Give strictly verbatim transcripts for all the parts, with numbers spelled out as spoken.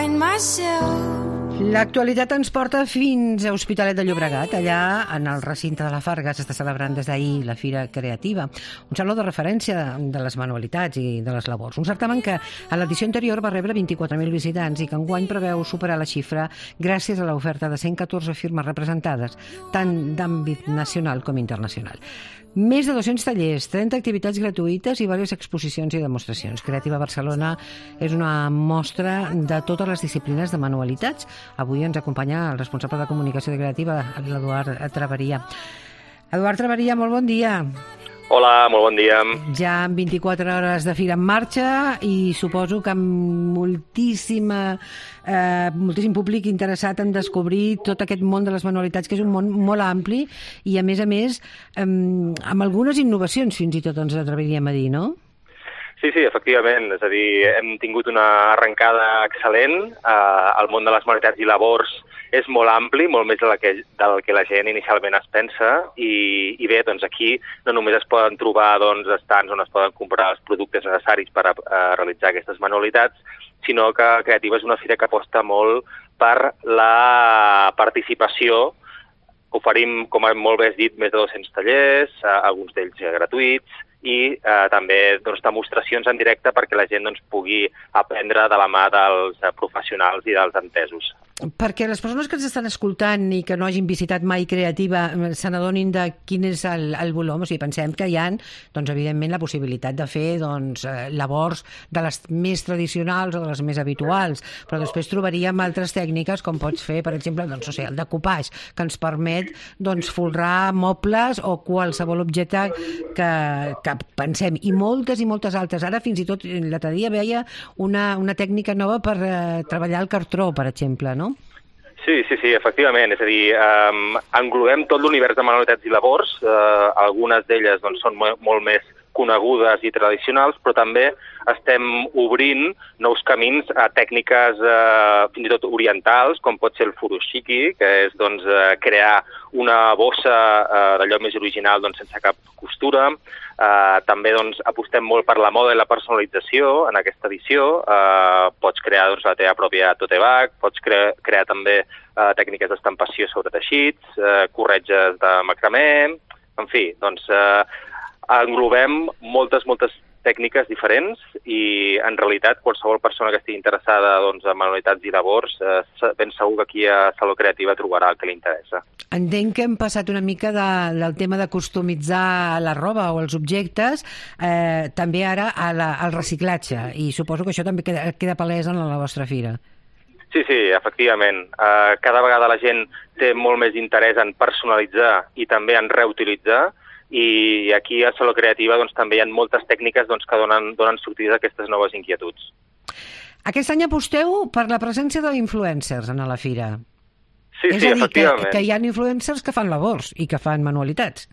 find myself. L'actualitat ens porta fins a Hospitalet de Llobregat. Allà, en el recinte de la Farga, s'està celebrant des d'ahir la Fira Creativa, un saló de referència de les manualitats i de les labors. Un certamen que a l'edició anterior va rebre vint-i-quatre mil visitants i que enguany preveu superar la xifra gràcies a l'oferta de cent catorze firmes representades, tant d'àmbit nacional com internacional. Més de dos-cents tallers, trenta activitats gratuïtes i diverses exposicions i demostracions. Creativa Barcelona és una mostra de totes les disciplines de manualitats. Avui ens acompanya el responsable de comunicació de Creativa, l'Eduard Traveria. Eduard Traveria, molt bon dia. Hola, molt bon dia. Ja en vint-i-quatre hores de fira en marxa i suposo que amb moltíssima, eh, moltíssim públic interessat en descobrir tot aquest món de les manualitats, que és un món molt ampli i, a més a més, eh, amb algunes innovacions, fins i tot ens atreviríem a dir, no? Sí, sí, efectivament. És a dir, hem tingut una arrencada excel·lent. Eh, el món de les manualitats i labors és molt ampli, molt més del que, del que la gent inicialment es pensa. I, i bé, doncs aquí no només es poden trobar doncs, estants on es poden comprar els productes necessaris per a, a realitzar aquestes manualitats, sinó que Creativa és una fira que aposta molt per la participació. Oferim, com molt bé has dit, més de dos-cents tallers, eh, alguns d'ells gratuïts, i eh, també doncs, demostracions en directe perquè la gent doncs, pugui aprendre de la mà dels eh, professionals i dels entesos. Perquè les persones que ens estan escoltant i que no hagin visitat mai Creativa se n'adonin de quin és el, el volum. O sigui, pensem que hi ha, doncs, evidentment, la possibilitat de fer doncs, labors de les més tradicionals o de les més habituals, però després trobaríem altres tècniques, com pots fer, per exemple, doncs, o sigui, el decopatge, que ens permet doncs, folrar mobles o qualsevol objecte que, que pensem, i moltes i moltes altres. Ara, fins i tot, l'altre dia veia una, una tècnica nova per eh, treballar el cartró, per exemple, no? Sí, sí, sí, efectivament. És a dir, eh, englobem tot l'univers de manualitats i labors. Eh, algunes d'elles doncs, són molt més conegudes i tradicionals, però també estem obrint nous camins a tècniques eh, fins i tot orientals, com pot ser el furoshiki, que és doncs, eh, crear una bossa eh, d'allò més original doncs, sense cap costura. Eh, també doncs, apostem molt per la moda i la personalització en aquesta edició. Eh, pots crear doncs, la teva pròpia tote bag, pots cre crear també eh, tècniques d'estampació sobre teixits, eh, corretges de macramé, en fi, doncs eh, englobem moltes, moltes tècniques diferents i, en realitat, qualsevol persona que estigui interessada doncs, en manualitats i labors, eh, ben segur que aquí a Saló Creativa trobarà el que li interessa. Entenc que hem passat una mica de, del tema de customitzar la roba o els objectes, eh, també ara a la, al reciclatge, i suposo que això també queda, queda palès en la vostra fira. Sí, sí, efectivament. Uh, cada vegada la gent té molt més interès en personalitzar i també en reutilitzar, i aquí a Saló Creativa doncs, també hi ha moltes tècniques doncs, que donen, donen sortida a aquestes noves inquietuds. Aquest any aposteu per la presència d'influencers en la fira. Sí, és sí, a dir, efectivament. Que, que hi ha influencers que fan labors i que fan manualitats.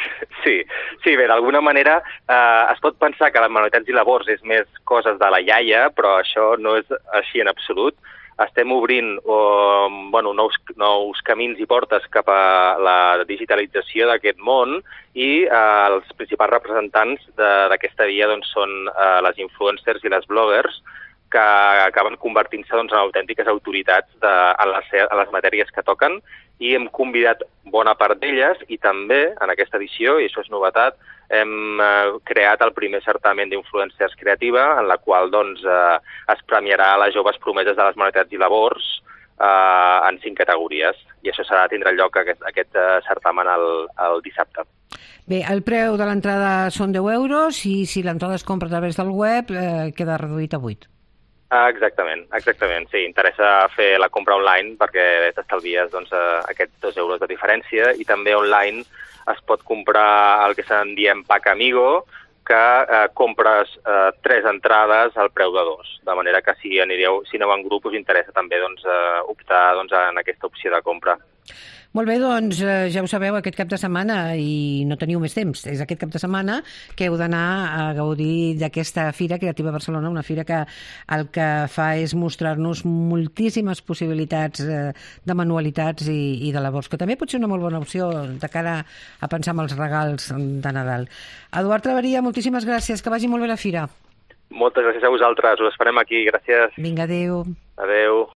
Sí, sí, bé, d'alguna manera eh, es pot pensar que les manualitats i labors és més coses de la iaia, però això no és així en absolut. Estem obrint um, bueno, nous, nous camins i portes cap a la digitalització d'aquest món i eh, els principals representants d'aquesta via doncs, són eh, les influencers i les bloggers, que acaben convertint-se doncs, en autèntiques autoritats de, en, les, en les matèries que toquen, i hem convidat bona part d'elles, i també en aquesta edició, i això és novetat, hem eh, creat el primer certament d'influencers creativa, en la qual doncs, eh, es premiarà a les joves promeses de les manualitats i labors eh, en cinc categories, i això serà tindrà lloc aquest, aquest eh, certamen el, el dissabte. Bé, el preu de l'entrada són deu euros i si l'entrada es compra a través del web eh, queda reduït a vuit. Exactament, exactament. Sí, interessa fer la compra online perquè t'estalvies doncs, aquests dos euros de diferència, i també online es pot comprar el que se'n diem Pack Amigo, que eh, compres eh, tres entrades al preu de dos, de manera que si anireu, si aneu en grup us interessa també doncs, eh, optar doncs, en aquesta opció de compra. Molt bé, doncs eh, ja ho sabeu, aquest cap de setmana, i no teniu més temps, és aquest cap de setmana que heu d'anar a gaudir d'aquesta Fira Creativa Barcelona, una fira que el que fa és mostrar-nos moltíssimes possibilitats eh, de manualitats i, i de labors, que també pot ser una molt bona opció de cara a pensar en els regals de Nadal. Eduard Traveria, moltíssimes gràcies, que vagi molt bé la fira. Moltes gràcies a vosaltres, us esperem aquí, gràcies. Vinga, adéu. Adéu.